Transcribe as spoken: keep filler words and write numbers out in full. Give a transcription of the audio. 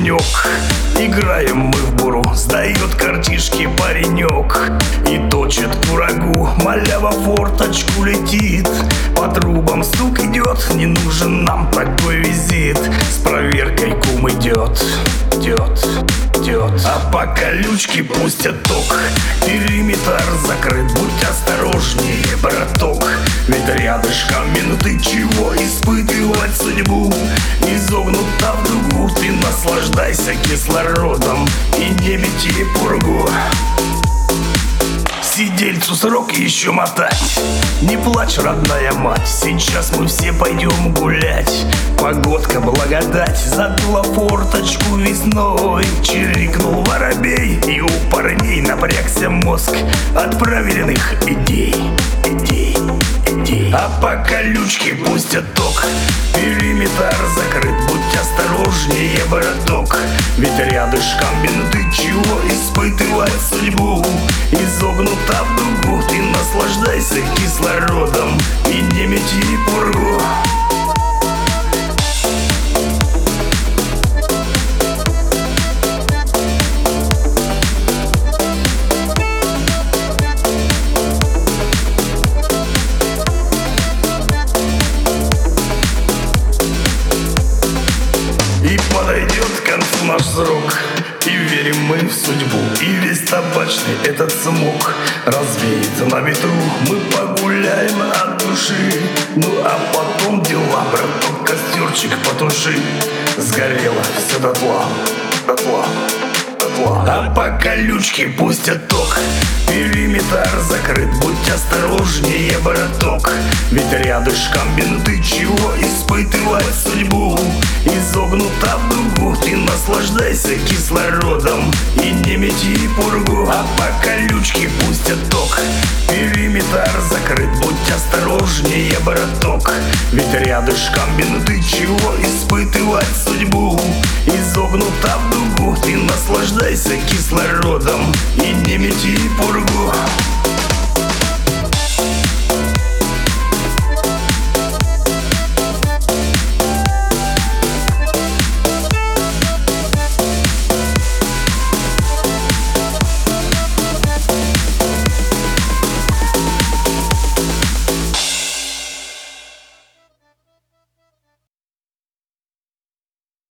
денек. Играем мы в буру, сдает картишки паренек и точит курагу, малява в форточку летит. По трубам стук идет, не нужен нам такой визит. С проверкой кум идет, идет, идет. А по колючке пустят ток, периметр закрыт, будь осторожнее, браток. Ведь рядышком минуты чего испытывать судьбу. Изогнута в дугу, ты наслаждайся кислородом и не мети пургу. Сидельцу срок еще мотать. Не плачь, родная мать, сейчас мы все пойдем гулять. Погодка благодать, задула форточку весной. Чирикнул воробей, и у парней напрягся мозг от проверенных идей, идей, идей. А по колючке пустят ток, периметр закрыт, будь осторожнее, браток. Ведь рядышком минуты чего испытывать судьбу. Изогнута в дугу, ты наслаждайся кислородом и не мети пургу. И подойдет к концу наш срок, и верим мы в судьбу. И весь табачный этот смог развеется на ветру. Мы погуляем от души, ну а потом дела, браток, костерчик потуши. Сгорело все дотла, дотла, дотла. А по колючке пустят ток, периметр закрыт, будь осторожнее, браток. Ведь рядышком минуты чего испытывать судьбу. Изогнута в дугу, ты наслаждайся кислородом и не мети пургу. А по колючке пустят ток, периметр закрыт, будь осторожнее, браток. Ведь рядышком минуты чего испытывать судьбу. Изогнута в дугу, ты наслаждайся кислородом и не мети пургу.